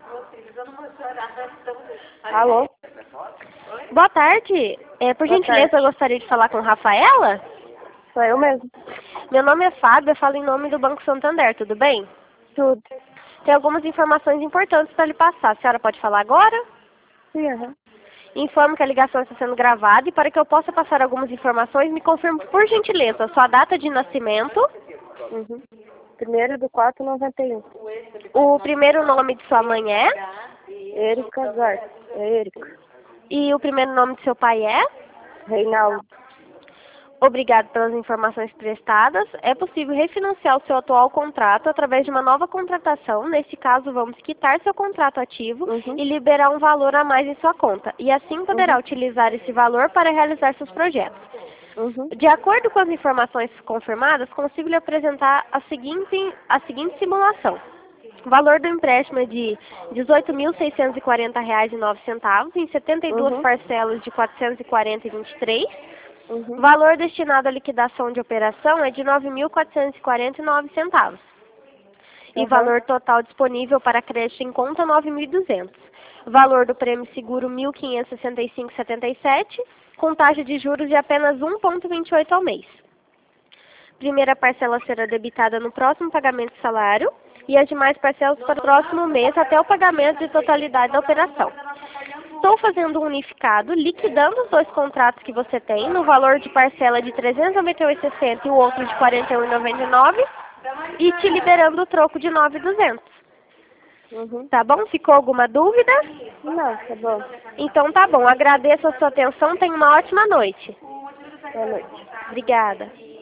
Alô? Boa tarde. Por Boa gentileza, tarde. eu gostaria de falar com Rafaela. Sou eu mesmo. Meu nome é Fábio, eu falo em nome do Banco Santander, tudo bem? Tudo. Tem algumas informações importantes para lhe passar. A senhora pode falar agora? Sim, aham. Informo que a ligação está sendo gravada e para que eu possa passar algumas informações, me confirme, por gentileza, a sua data de nascimento, Uhum. 1º do 4/91. o primeiro nome de sua mãe Érica Zarte. É Érica. e o primeiro nome de seu pai é? Reinaldo. Obrigado pelas informações prestadas. É possível refinanciar o seu atual contrato através de uma nova contratação. Neste caso, vamos quitar seu contrato ativo Uhum. e liberar um valor a mais em sua conta. E assim poderá Uhum. utilizar esse valor para realizar seus projetos. Uhum. De acordo com as informações confirmadas, consigo lhe apresentar a seguinte simulação. O valor do empréstimo é de R$ 18.640,09 em 72 Uhum. parcelas de R$ 440,23. O Uhum. valor destinado à liquidação de operação é de R$ 9.449,09. E Aham. valor total disponível para crédito em conta R$ 9.200. Valor do prêmio seguro R$ 1.565,77, com taxa de juros de apenas 1,28 ao mês. Primeira parcela será debitada no próximo pagamento de salário e as demais parcelas para o próximo mês até o pagamento de totalidade da operação. Estou fazendo um unificado, liquidando os dois contratos que você tem, no valor de parcela de R$ 398,60 e o outro de R$ 41,99, e te liberando o troco de R$ 9.200. Uhum. Tá bom? Ficou alguma dúvida? Não, tá bom. Então tá bom. Agradeço a sua atenção. Tenha uma ótima noite. Boa noite. Obrigada.